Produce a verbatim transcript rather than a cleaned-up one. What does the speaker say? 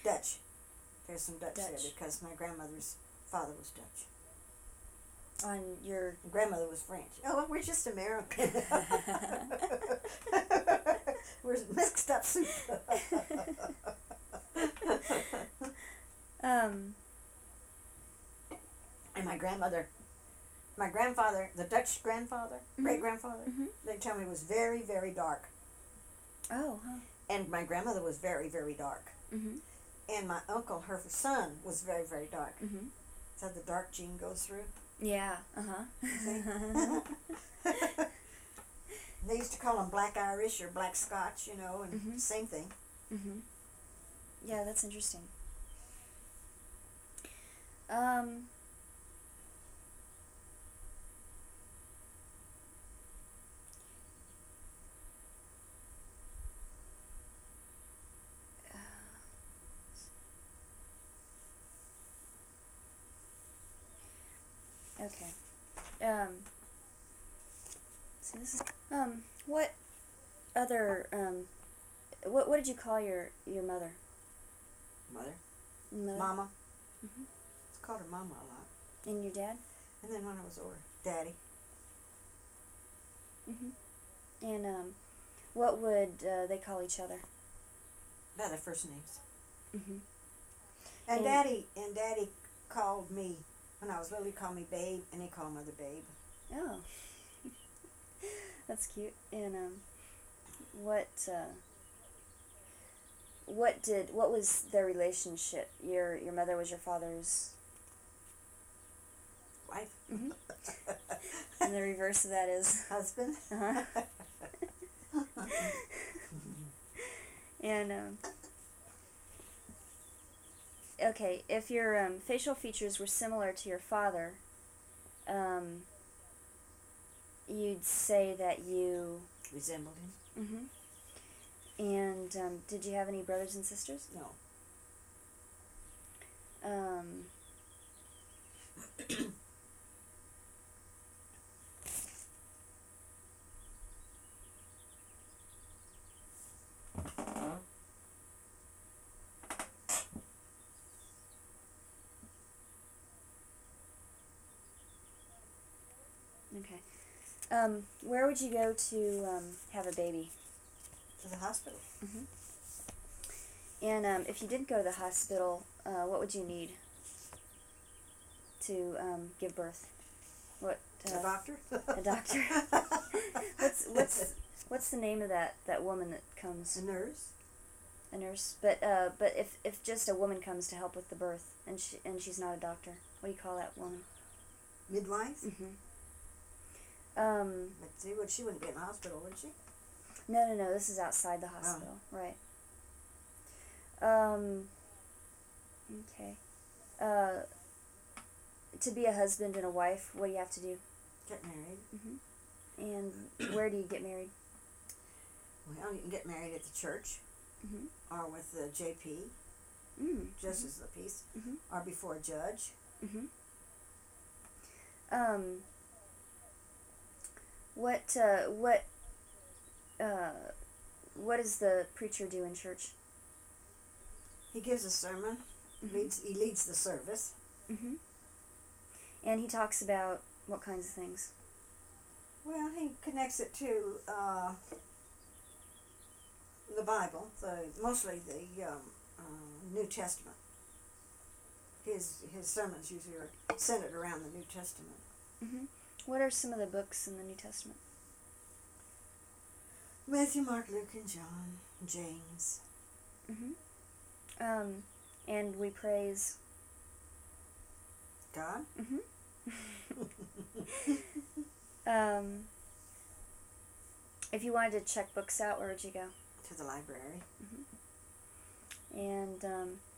Dutch. There's some Dutch, Dutch. there because my grandmother's father was Dutch. On your... My grandmother was French. Oh, well, we're just American. We're mixed up soup. um... And my grandmother, my grandfather, the Dutch grandfather, Mm-hmm. great grandfather, Mm-hmm. they tell me was very, very dark. Oh, huh. And my grandmother was very, very dark. Mm-hmm. And my uncle, her son, was very, very dark. Mm-hmm. So the dark gene goes through. Yeah, uh-huh. See? They used to call them black Irish or black Scotch, you know, and Mhm. same thing. Mm-hmm. Yeah, that's interesting. Um... Okay. Um, so this is, um, what other, um, what, what did you call your, your mother? Mother. Mother? Mama. Mhm. It's called her Mama a lot. And your dad? And then when I was older, Daddy. Mm-hmm. And, um, what would uh, they call each other? By their first names. Mm-hmm. And, And- Daddy, and Daddy called me, when I was little, he called me Babe, and he called Mother Babe. Oh. That's cute. And, um, what, uh, what did, what was their relationship? Your, your mother was your father's... Wife. Mm-hmm. And the reverse of that is... Husband. Uh-huh. And, um... okay, if your um, facial features were similar to your father, um, you'd say that you... Resembled him? Mm-hmm. And um, did you have any brothers and sisters? No. Um... Okay. Um, where would you go to um, have a baby? To the hospital. Mm-hmm. And um, if you didn't go to the hospital, uh, what would you need to um, give birth? What? Uh, A doctor? A doctor. what's what's what's the name of that, that woman that comes? A nurse? A nurse. But uh, but if, if just a woman comes to help with the birth and she and she's not a doctor, what do you call that woman? Midwife? Mm-hmm. Um, But see, well, she wouldn't be in the hospital, would she? no, no, no. This is outside the hospital, right? Um. Okay. Uh. To be a husband and a wife, what do you have to do? Get married. Mm-hmm. And where do you get married? Well, you can get married at the church, Mm-hmm. or with the J P, Mm. Justice of the Peace, Mm-hmm. or before a judge. Mm-hmm. Um. What? Uh. What? Uh. What does the preacher do in church? He gives a sermon. Mm-hmm. Leads. He leads the service. Mm-hmm. And he talks about what kinds of things? Well, he connects it to uh, the Bible, the mostly the um, uh, New Testament. His his sermons usually are centered around the New Testament. Mm-hmm. What are some of the books in the New Testament? Matthew, Mark, Luke, and John, James. Mm-hmm. Um, and we praise... God. Mm-hmm. um, if you wanted to check books out, where would you go? To the library. Mm-hmm. And um,